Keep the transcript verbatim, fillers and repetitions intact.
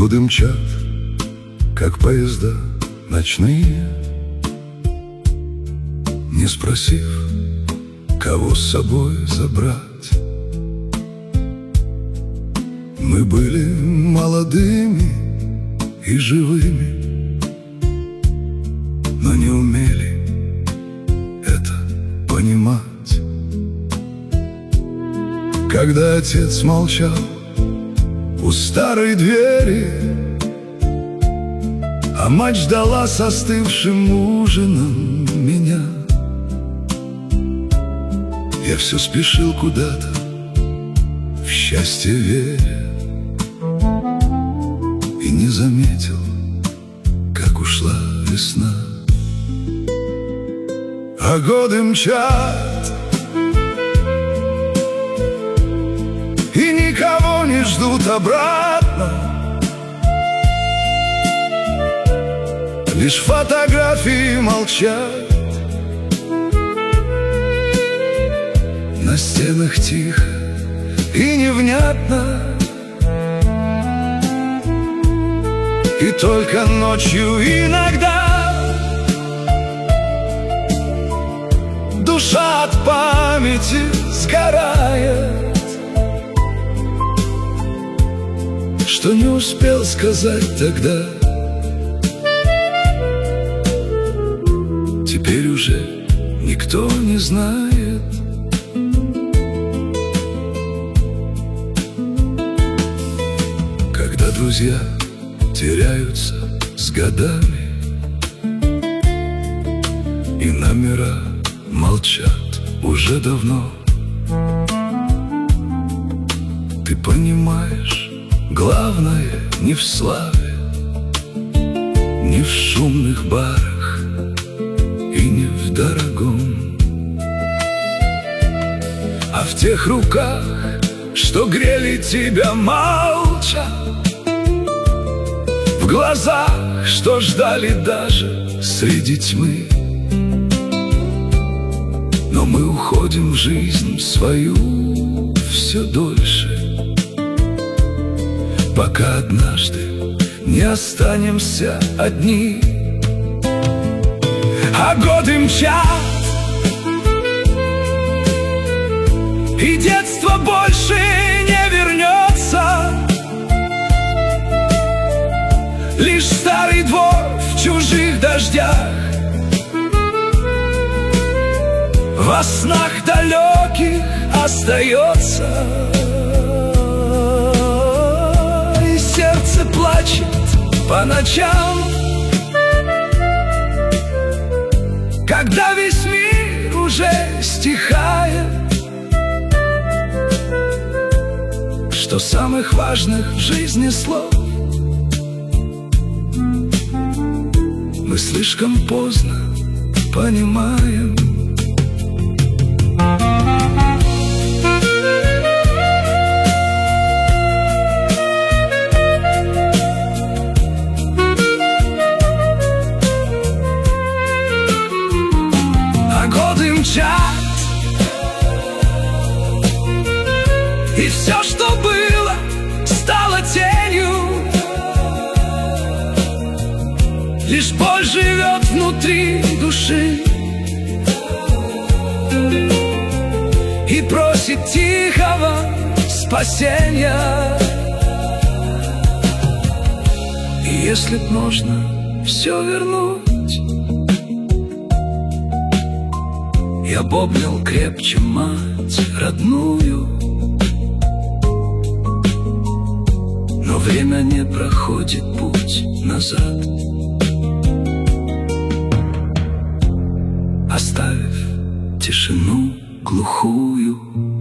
Годы мчат, как поезда ночные, не спросив, кого с собой забрать. Мы были молодыми и живыми, но не умели это понимать. Когда отец молчал у старой двери, а мать ждала с остывшим ужином меня, я все спешил куда-то, в счастье веря, и не заметил, как ушла весна. А годы мчат, и никого не ждут обратно. Лишь фотографии молчат, на стенах тихо и невнятно. И только ночью иногда душа от памяти сгорает, что не успел сказать тогда. Теперь уже никто не знает. Когда друзья теряются с годами, и номера молчат уже давно, ты понимаешь, главное не в славе, не в шумных барах и не в дорогом, а в тех руках, что грели тебя молча, в глазах, что ждали даже среди тьмы. Но мы уходим в жизнь свою все дольше, пока однажды не останемся одни. А годы мчат, и детство больше не вернется. Лишь старый двор в чужих дождях, во снах далеких остается. И сердце плачет по ночам, когда весь мир уже стихает. Что самых важных в жизни слов мы слишком поздно понимаем. А годы мчат, и все, что было, стало тенью. Лишь боль живет внутри души и просит тихого спасения. И если б можно все вернуть, я б обнял крепче мать родную. Но время не проходит путь назад, оставив тишину глухую.